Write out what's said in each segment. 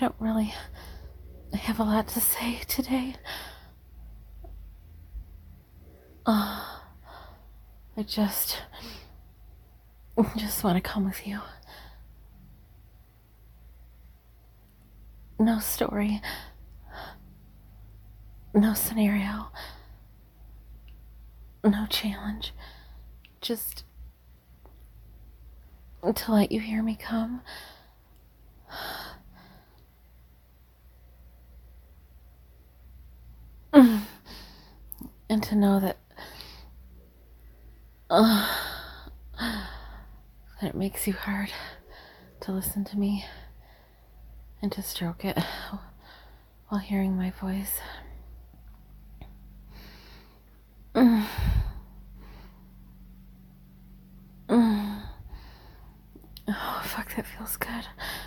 don't really have a lot to say today. I just want to come with you. No story. No scenario. No challenge. Just to let you hear me come. And to know that it makes you hard to listen to me and to stroke it while hearing my voice. Oh, fuck, that feels good.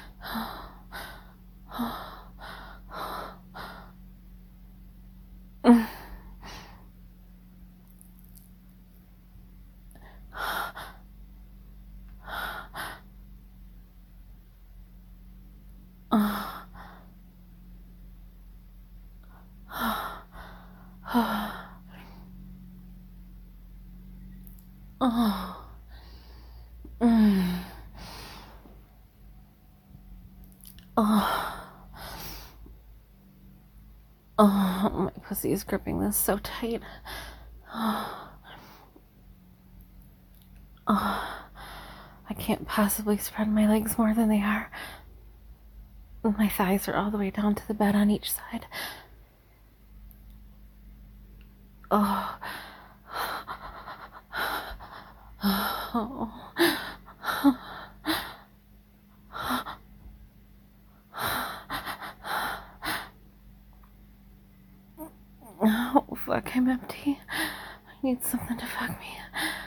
Oh, my pussy is gripping this so tight. I can't possibly spread my legs more than they are. My thighs are all the way down to the bed on each side. Oh. Oh, fuck, I'm empty. I need something to fuck me.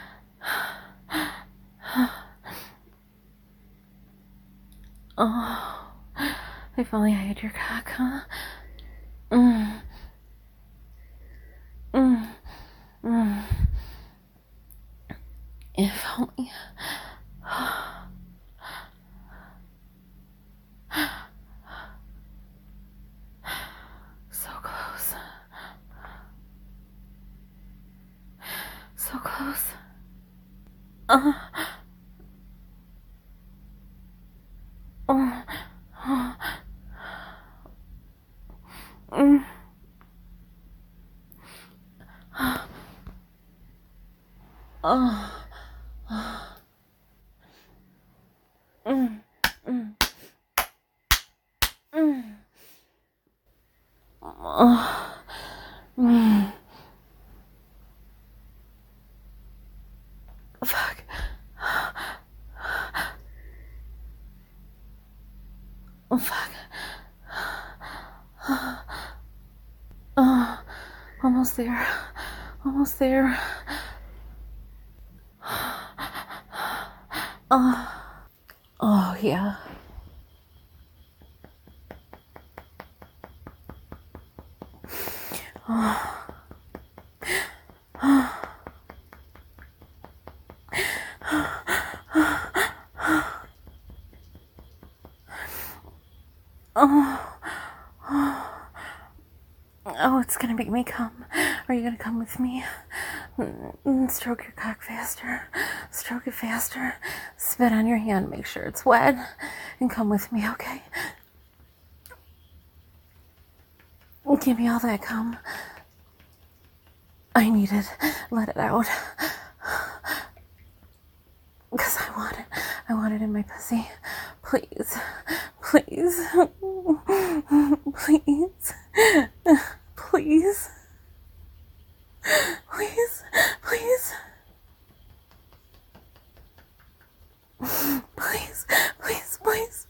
Oh, if only I had your cock, huh? If only. So close. So close. Fuck. Oh, fuck. Almost there. Almost there. Oh, yeah. Oh, it's gonna make me come. Are you gonna come with me? Stroke your cock faster. Stroke it faster. Spit on your hand. Make sure it's wet. And come with me, okay? Give me all that cum. I need it. Let it out. Because I want it. I want it in my pussy. Please. Please. Please. Please. Please. Please. Please. Please. Please.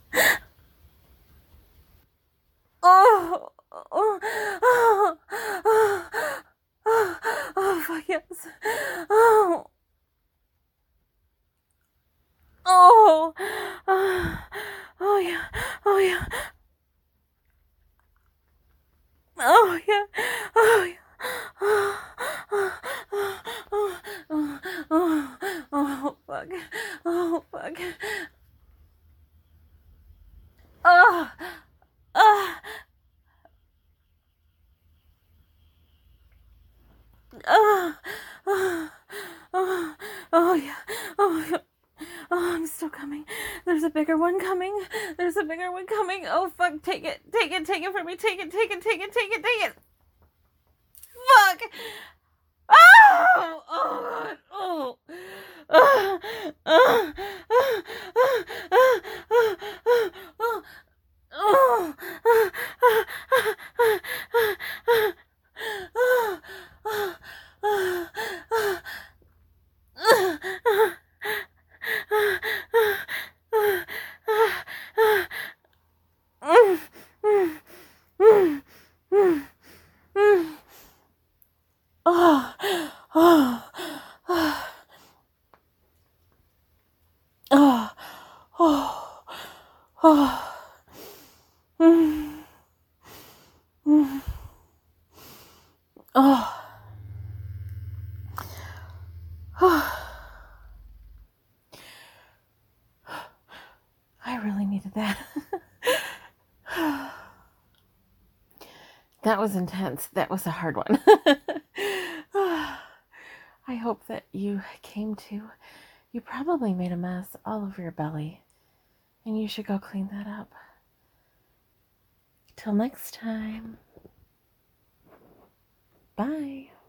Oh. Oh. Oh. Oh. Oh. Oh. Fuck yes. Oh. Oh. Oh yeah. Oh yeah. Oh yeah. Oh yeah. Oh fuck. Oh fuck. Oh. Oh, yeah. Oh, yeah. Oh, I'm still coming. There's a bigger one coming. There's a bigger one coming. Oh, fuck. Take it. Take it. Take it from me. Take it. Take it. Take it. Take it. Take it. Fuck. Oh! Oh, God. Oh. Oh. Oh. Oh. Oh. Oh. Oh. I really needed that. That was intense. That was a hard one. I hope that you came to. You probably made a mess all over your belly, and you should go clean that up. Till next time. Bye.